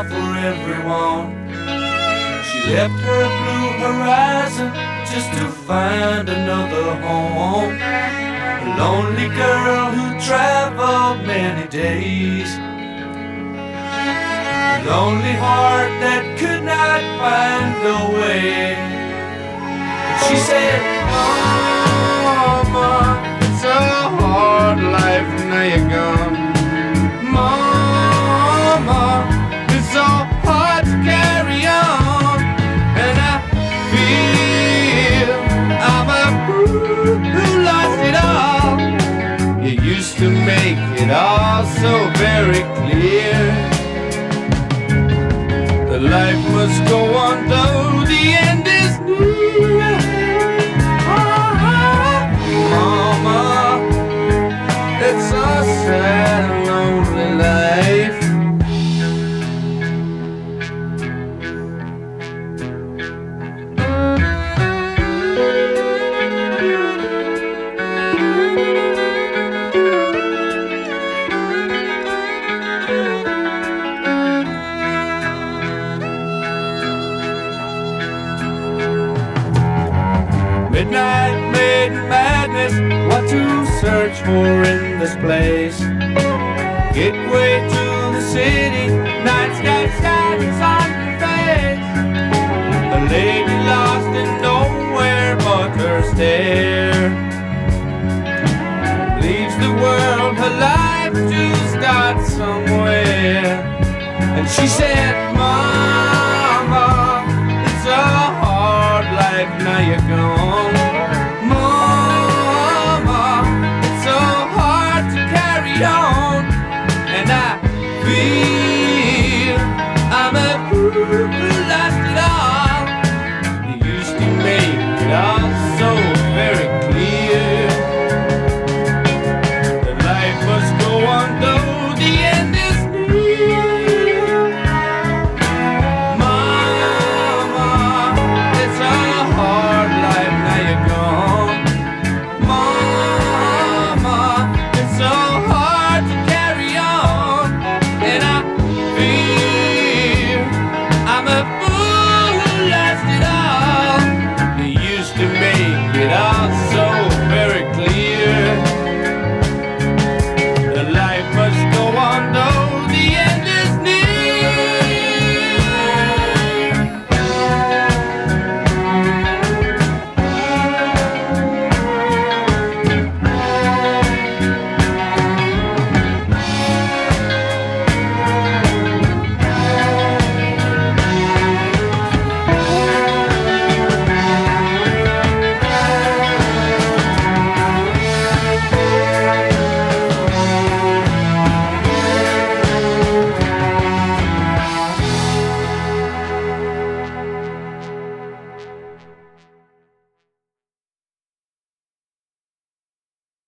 smile for everyone. She left her blue horizon just to find another home. A lonely girl who traveled many days. A lonely heart that could not find a way. She said, Mama, it's a hard life now you're gone. Mama, it's so hard to carry on. And I feel I'm a fool who lost it all. You used to make it all so very clear. The life must go on though the end is near. Mama, it's a sad and lonely life. Midnight made madness, what to search for in this place. Gateway to the city, night sky shining.